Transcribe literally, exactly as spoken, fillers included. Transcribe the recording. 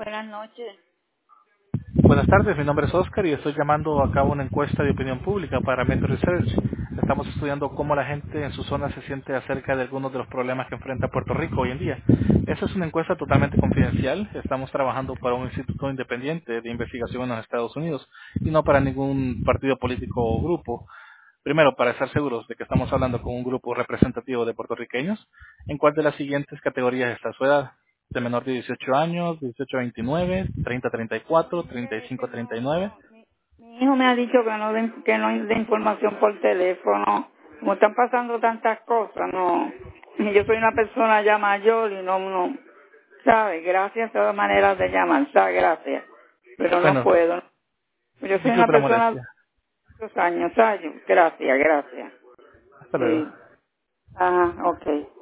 Buenas noches. Buenas tardes, mi nombre es Oscar y estoy llamando a cabo una encuesta de opinión pública para Metro Research. Estamos estudiando cómo la gente en su zona se siente acerca de algunos de los problemas que enfrenta Puerto Rico hoy en día. Esta es una encuesta totalmente confidencial. Estamos trabajando para un instituto independiente de investigación en los Estados Unidos y no para ningún partido político o grupo. Primero, para estar seguros de que estamos hablando con un grupo representativo de puertorriqueños, ¿en cuál de las siguientes categorías está su edad? De menor de dieciocho años, dieciocho a veintinueve, treinta a treinta y cuatro, treinta y Que, cinco que a treinta y no, nueve. no, mi, mi hijo me ha dicho que no den, que no dé información por teléfono. Como están pasando tantas cosas, no. Y yo soy una persona ya mayor y no, no, ¿sabe? Gracias a todas maneras de llamar, ¿sabe? Gracias. Pero no Bueno, puedo. Yo soy una disculpe la persona de molestia. muchos años, ¿sabe? Gracias, gracias. Hasta luego. Sí. Ajá, ok.